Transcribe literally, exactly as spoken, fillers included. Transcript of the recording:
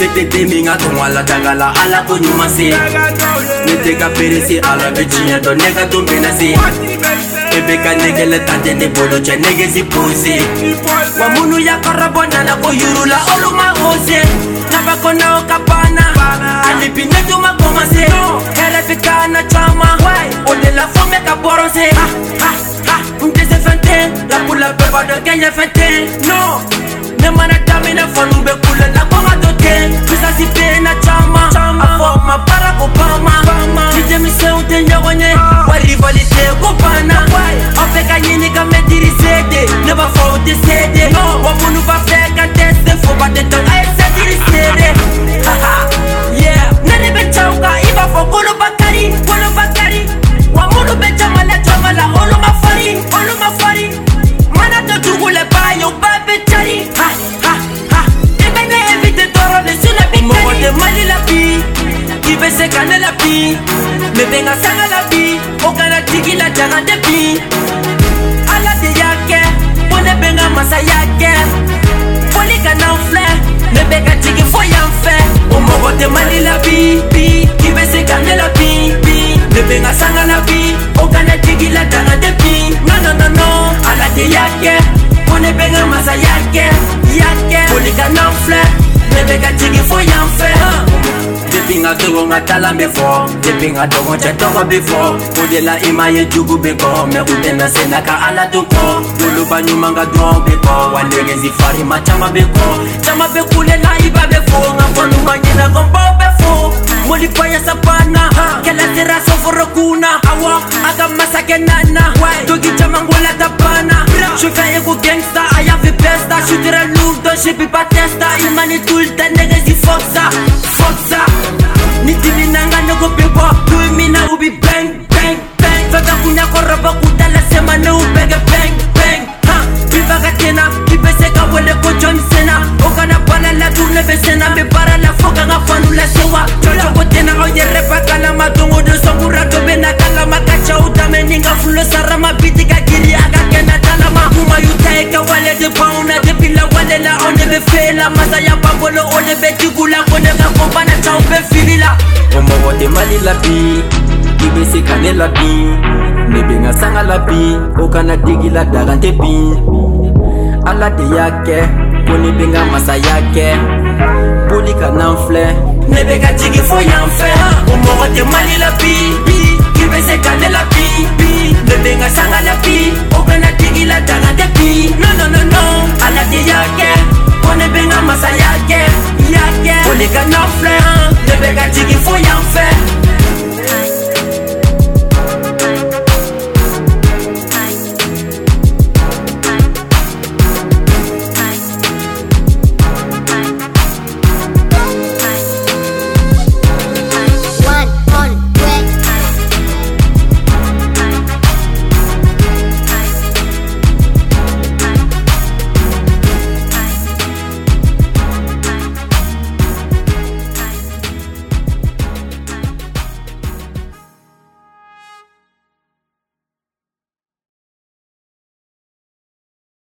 C'était des mingas ton ala tagala ala ko nyuma se. Nete ka peresi ala bechinya do nega to benasi. Ebe ka negele tante de bolo che nege si pose. Wa munu ya karabona na ko yurula oluma ose. Naba kona okapana. Alipi netu ma commencer. Hele fika na chama. Ole la fome ka boronse. Ha ha ha. Unte se fente. La pula beba de gagner fente. No. Ne mana tamina fonu be kula la konga dote. Pisa si pe na chama. Afo ma para Obama. Nite mi se unte nyawanye. Wa rivalité kopana. Ope ka yini ka me dirisede. Ne ba fa unte sede. Wa munu ba fe ka teste. Fo ba de ton ay se dirisede. Haha. Yeah. Nene be chauka iba fo kolo bakari. Kolo bakari. Wa munu be chama la chama la olo ma fari. Olo ma fari. Mana to tugule ba yo ba be chari. Ha ha ha. Ebene evite toro de suna bi. Mo de mali la bi. Ibe se kane la bi. Me venga sanga la bi. Okana tigi la jana de bi. Ala de yake. Pone benga masa yake. Poli kana fle. Me bega tigi fo yanfe. Mo de mali la bi bi. Ibe se kane la bi bi. Me venga sanga la bi. Okana tigi la jana de bi. No no no no. Ala de yake. Pone benga masa yake. Yake. Poli kana fle. Me bega tigi fo yanfe. Depinga dogo ngatala before. Depinga dogo chatogo before. Kodela imaye jugu beko. Me udena senaka ala tuko. Dulu banyu manga dron beko. Wanege zifari machama beko. Chama bekule la iba befo. Ngaponu manyina gombo befo. Moli paya sapana. Kela tera soforo kuna. Awa aga masake nana. Dogi chama ngola tapana. Je fais ego gangsta. I have the best. Je suis très lourd. Je peux pas tester. Il manie tout le temps. Nege zi fuck ça. Fuck ça. Nitili nanga nego bebo. Do me now be bang bang bang. Faka kunya koroba kudala sema no bega bang bang. Ha. Biba katena. Ibe seka wele ko John Cena. Okana bana la tourne besena. Me para la foka nga fanu la sewa. Chola kotena oye repa kala matongo de sokura dobe na kala makacha utame ninga fulo sarama biti kakiri aga kena talama. Kuma yutaeka wale de pauna de pila wale la one be fela. Masa ya babolo one be tigula kone ka kompana chao be filila. Omo wote mali la bi. Ibe se kane la bi. Nebe nga sanga la bi. Okana digi la dagante bi. Ala de yake. Kone benga masa yake. Poli ka nanfle. Nebe ka tigi fo yanfe. Omo wote mali la bi.